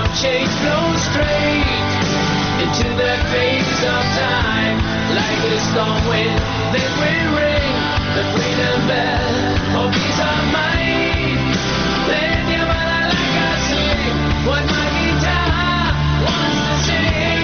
change flows straight into that phase of time. Like a storm wind, then we ring the freedom bell. Oh, these are mine. Then you wanna like I sing what my guitar wants to sing.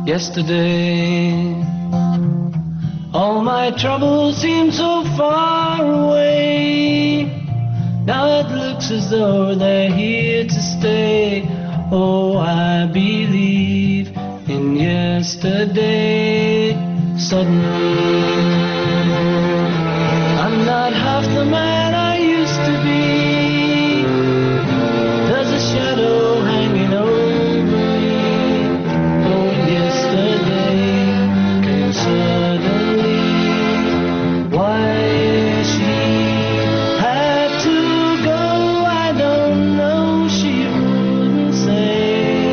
Yesterday, all my troubles seem so far away. Now it looks as though they're here to stay. Oh, I believe in yesterday. Suddenly, I'm not half the man I used to be. There's a shadow hanging over me. Oh, yesterday came suddenly. Why she had to go, I don't know. She wouldn't say.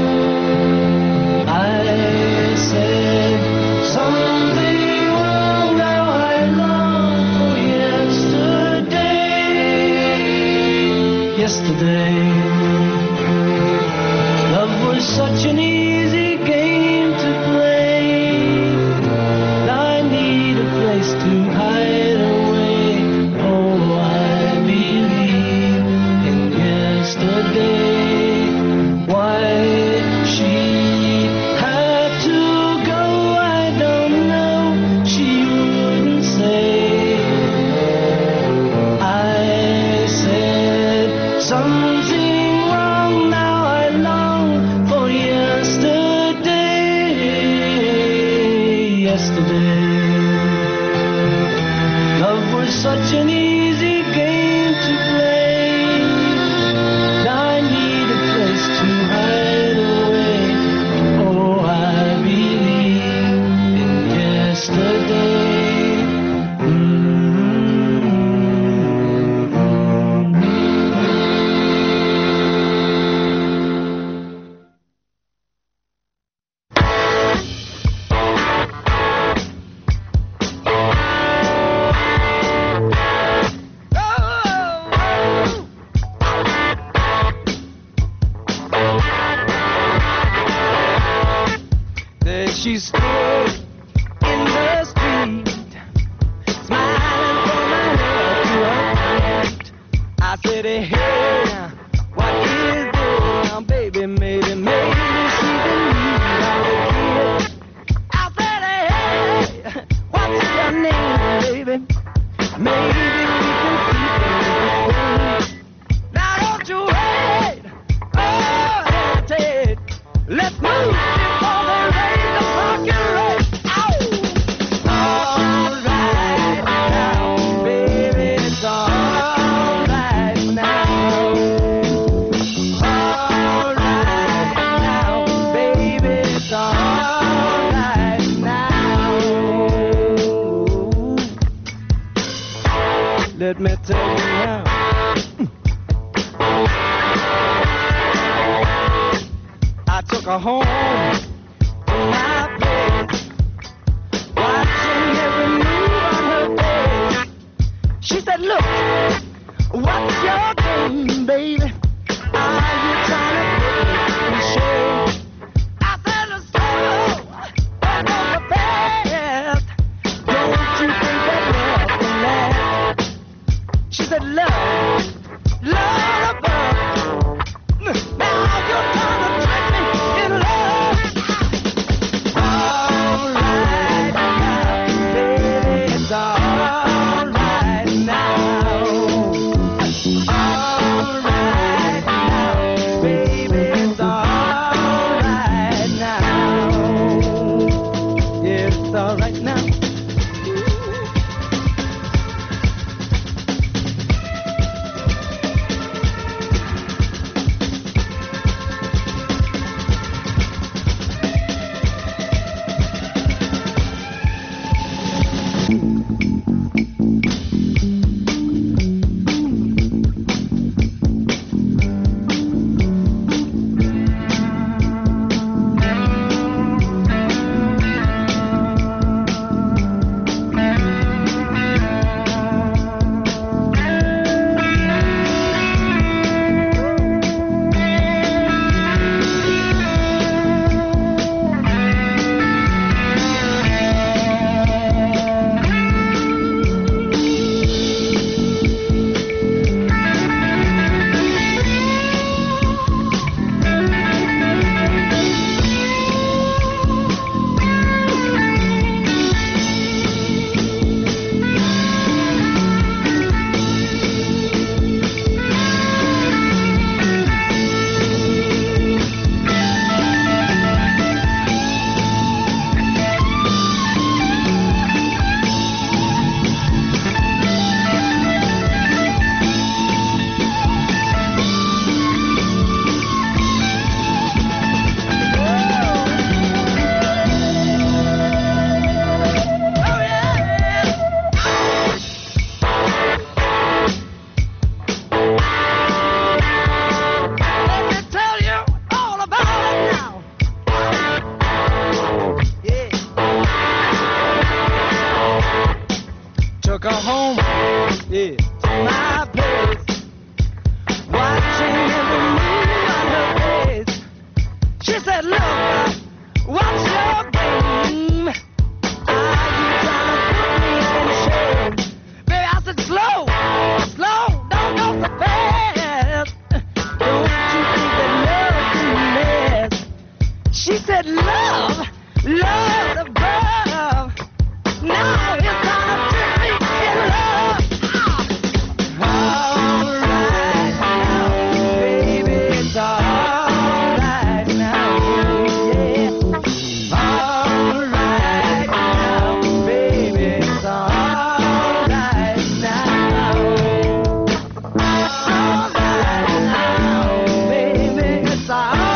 I said something wrong. Now I long for yesterday. Yesterday, love was such an easy game to play. Now I need a place to hide away. Oh, I believe in yesterday. Why she had to go, I don't know. She wouldn't say. I said something wrong. Now I long for yesterday. Yesterday, love was such an easy game to play. Now I need a place to hide away. Oh, I believe in yesterday. There she stood in the street, smiling from my head to her feet. I said, hey, what is this now, baby? Maybe she believed I was here. I said, hey, what's your name, baby? Maybe we can keep it. Now don't you wait, oh, hesitate. Let's move before they raise the fucking rate. Ow! All right now, baby, it's all right now. All right now, baby, it's all right now. Let me tell you now. I took her home to my place, watching every move on her face. She said, look, what's your game, baby? Are you trying to put me in shame? I said, let's go, but go the best. Don't you think that love can last? She said, love above. Now you're trying to trick me in love. All right now, baby, it's all right now. All her home, yeah, to my place, watching every move on her face. She said, look, what's your game? Are you trying to put me in shame? Baby, I said, slow, don't go so fast. Don't you think that love is a mess? She said, love above. Now it's time to put me in love. All right now, baby, it's all right now, yeah. All right now, baby, it's all right now. All right now, baby, it's all right.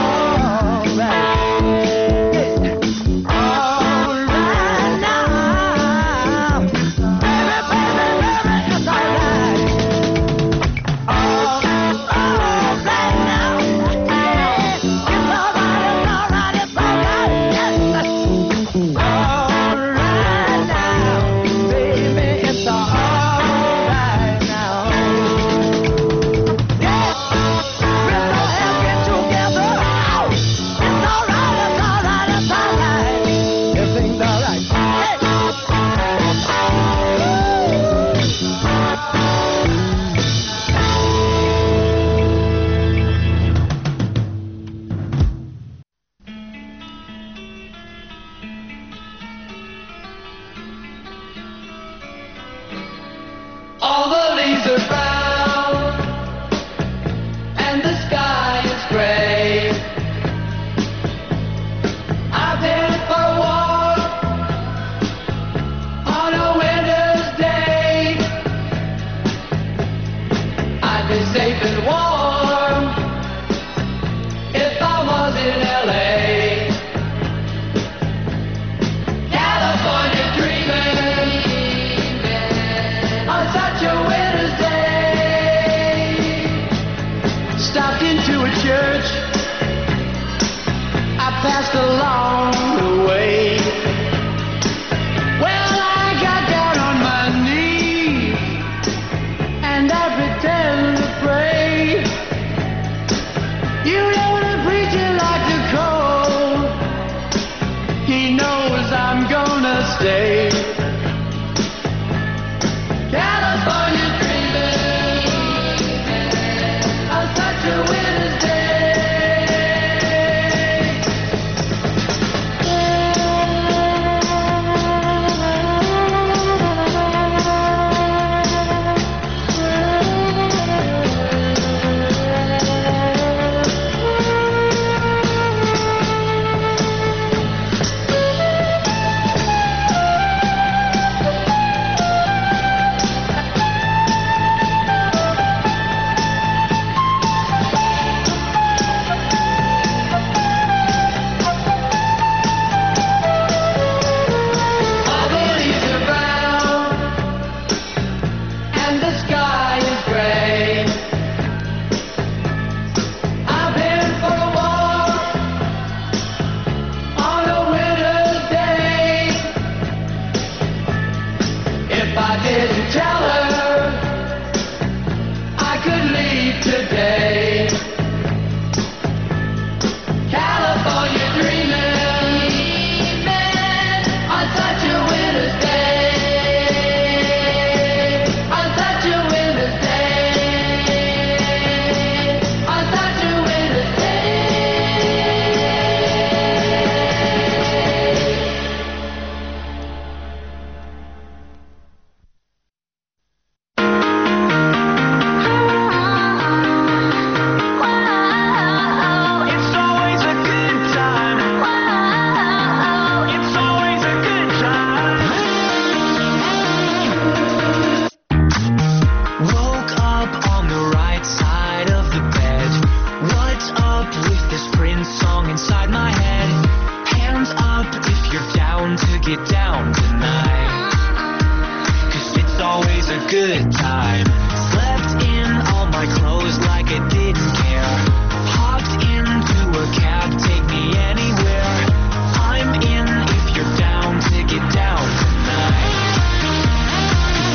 All the leaves are brown and the sky is gray. I've been for a walk on a winter's day. I'd be safe and warm if I was in LA. California dreaming on such a winter's day. Stopped into a church I passed along the way. Well, I got down on my knees and I pretend to pray. You know the preacher like to call. He knows I'm gonna stay. California dreaming on such a winter's day. All the leaves are brown and the sky is gray. I've been for a walk on a winter's day. If I didn't tell her I could leave today. California dreaming on such a winter's day. On such a winter's day. On such a winter's day. It's always a good time. It's always a good time. Woke up on the right side of the bed. What's up with this Prince song inside my head? Hands up if you're down to get down tonight. 'Cause it's always a good time. Slept in all my clothes like I didn't care. Hopped into a cab, take me anywhere. I'm in if you're down to get down tonight.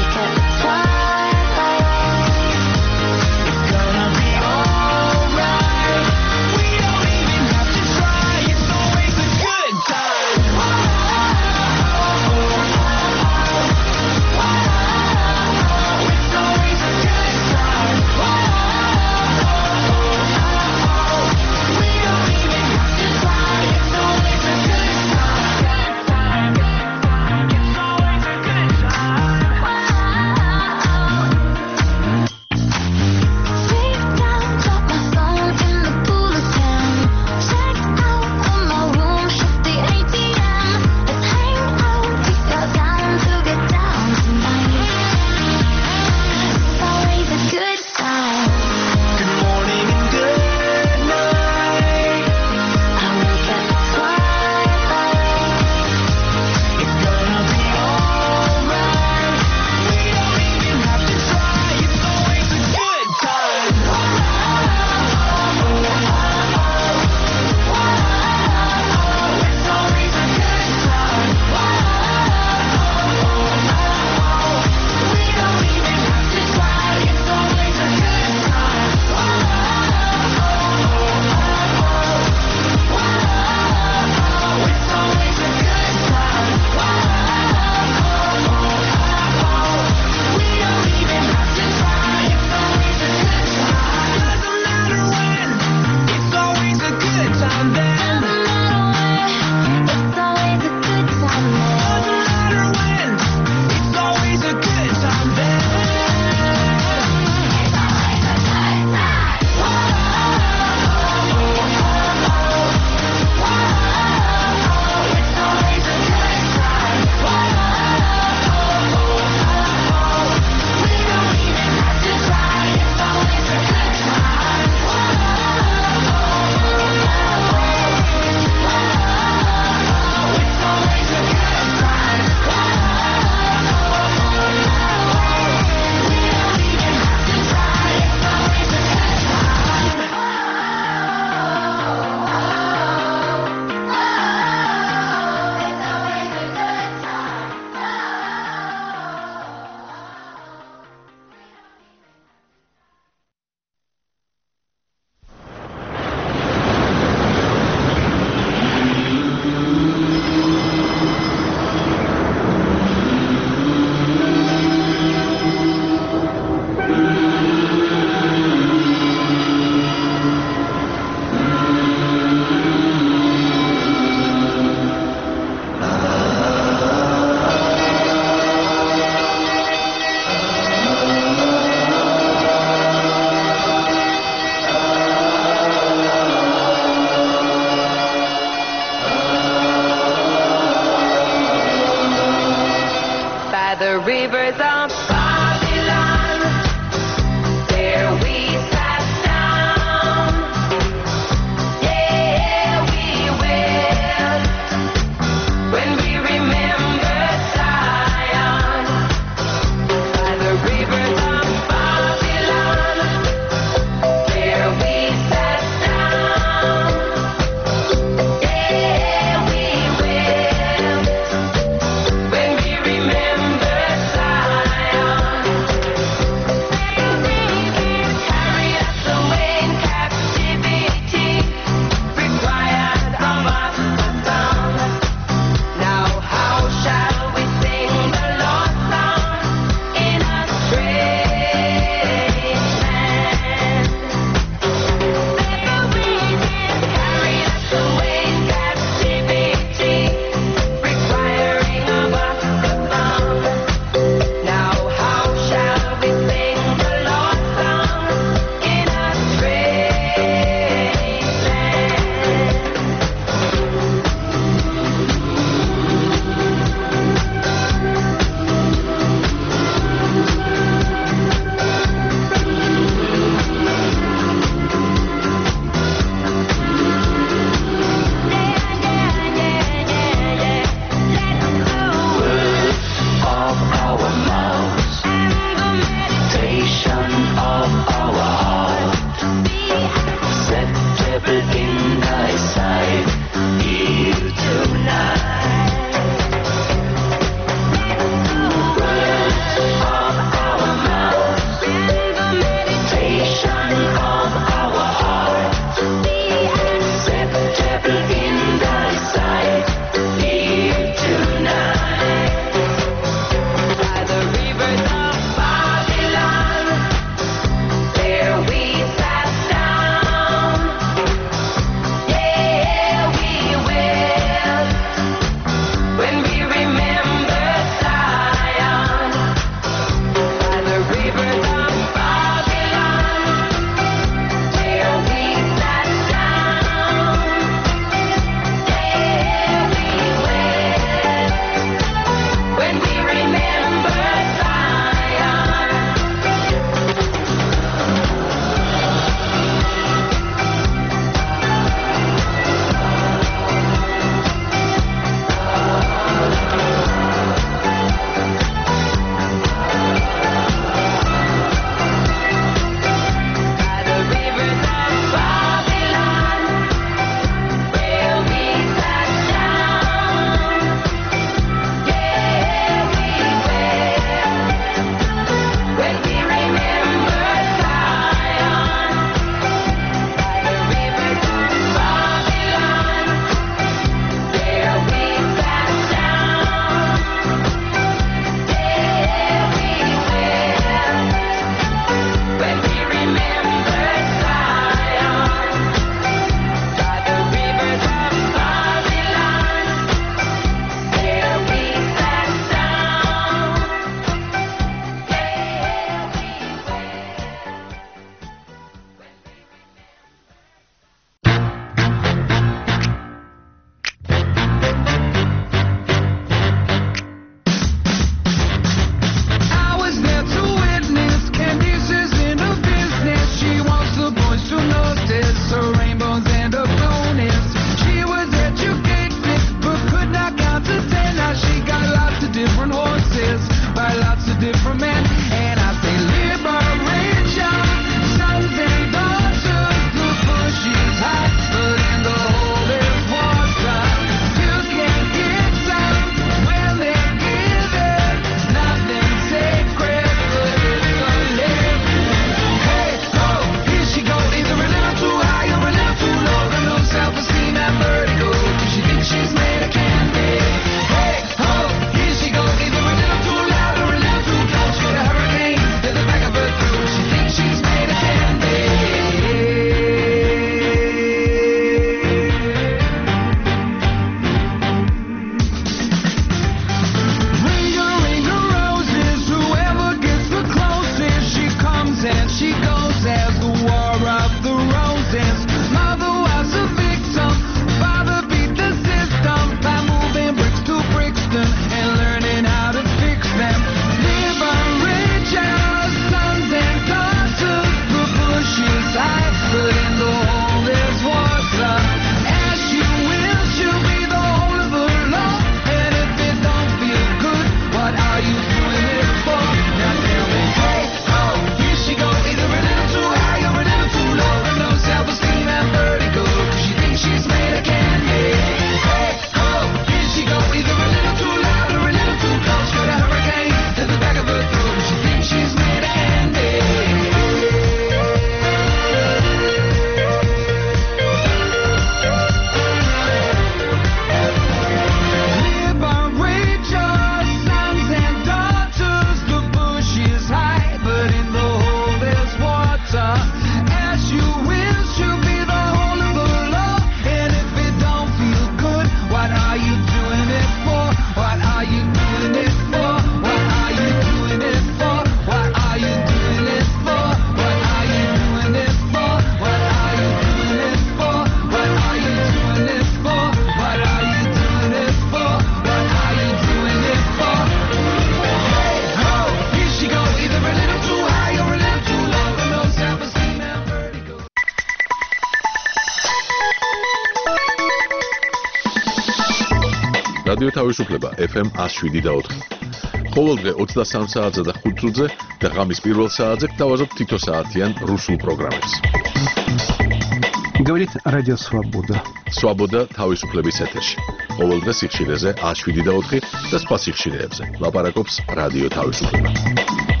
რადიო თავისუფლება FM 107.4. ყოველდღე 23 საათზე და 5 წუთზე და ღამის პირველ საათზე გთავაზობთ თითო საათიან რუსულ პროგრამებს. Говорит Радио Свобода. Свобода თავისუფლების ეთერში. ყოველდღე სიხშირეზე 107.4 და სხვა სიხშირეებზე. ლაპარაკობს რადიო თავისუფლება.